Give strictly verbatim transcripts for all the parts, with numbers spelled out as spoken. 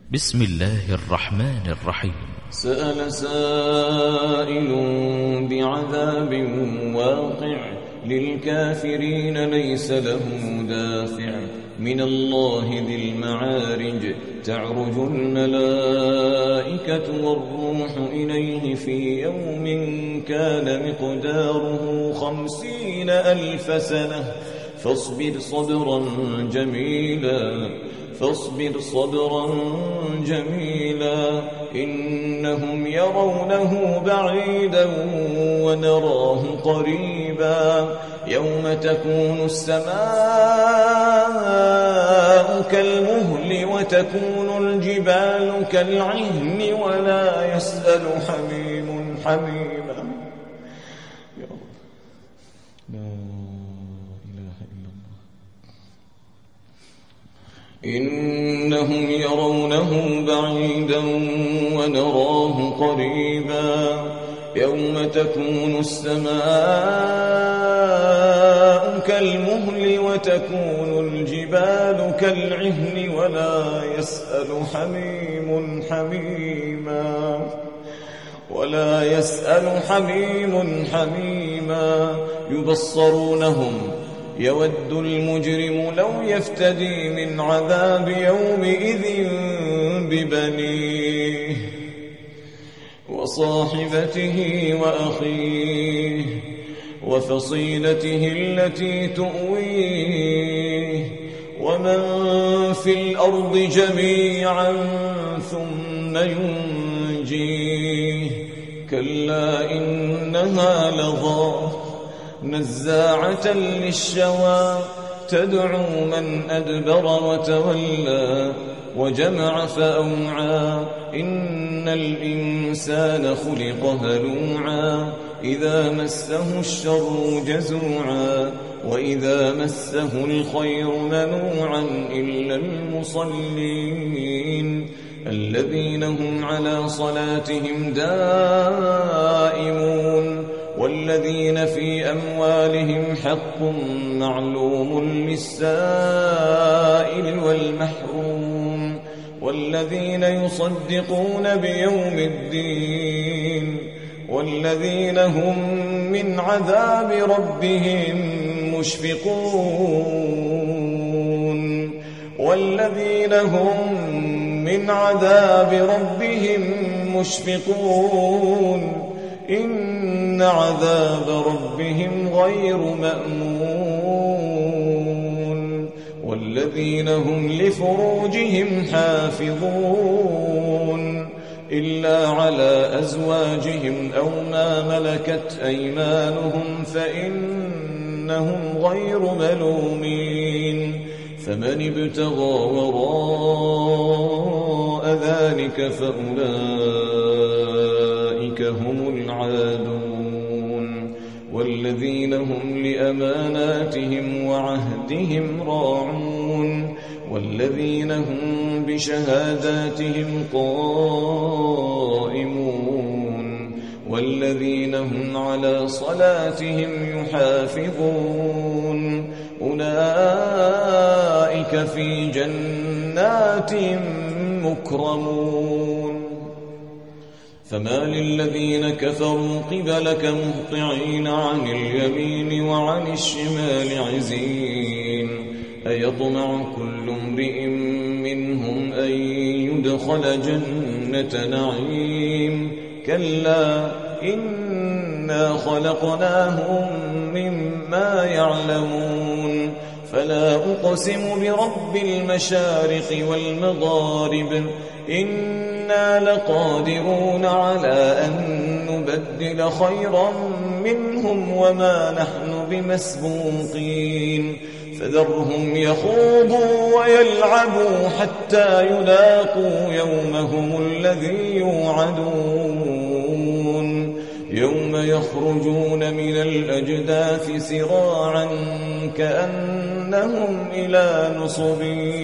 بسم الله الرحمن الرحيم. سأل سائل بعذاب واقع للكافرين ليس له دافع من الله ذي المعارج تعرج الملائكة والروح إليه في يوم كان مقداره خمسين ألف سنة فاصبر صبرا جميلا فاصبر صبرا جميلا إنهم يرونه بعيدا ونراه قريبا يوم تكون السماء كالمهل وتكون الجبال كالعهن ولا يسأل حميم حميما. يا رب لا إله إلا الله. إنهم يرونه بعيدا ونراه قريبا يوم تكون السماء كالمهل وتكون الجبال كالعهن ولا يسأل حميم حميما ولا يسأل حميم حميما يبصرونهم يود المجرم لو يفتدي من عذاب يومئذ ببنيه وصاحبته وأخيه وفصيلته التي تؤويه ومن في الأرض جميعا ثم ينجيه كلا إنها لظى نزاعة للشوى تدعو من أدبر وتولى وجمع فأوعى إن الإنسان خلق هلوعا إذا مسه الشر جزوعا وإذا مسه الخير منوعا إلا المصلين الذين هم على صلاتهم دائمون والذين في أموالهم حق معلوم للسائل والمحروم والذين يصدقون بيوم الدين والذين هم من عذاب ربهم مشفقون والذين هم من عذاب ربهم مشفقون إن عذاب ربهم غير مأمون والذين هم لفروجهم حافظون إلا على أزواجهم أو ما ملكت أيمانهم فإنهم غير ملومين فمن ابتغى وراء ذلك فأولئك هم العادون والذين هم لأماناتهم وعهدهم راعون والذين هم بشهاداتهم قائمون والذين هم على صلاتهم يحافظون أولئك في جنات مكرمون فما للذين كفروا قبلك مهطعين عن اليمين وعن الشمال عزين أيطمع كل امرئ منهم أن يدخل جنة نعيم كلا إنا خلقناهم مما يعلمون فلا أقسم برب المشارق والمغارب إنا لقادرون على أن نبدل خيرا منهم وما نحن بمسبوقين فذرهم يخوضوا ويلعبوا حتى يلاقوا يومهم الذي يوعدون يوم يخرجون من الأجداث سراعا كأنهم إلى نصب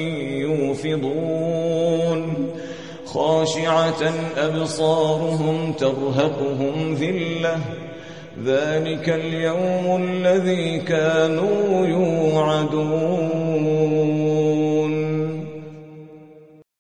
يوفضون خاشعة أبصارهم ترهقهم ذلة ذلك اليوم الذي كانوا يوعدون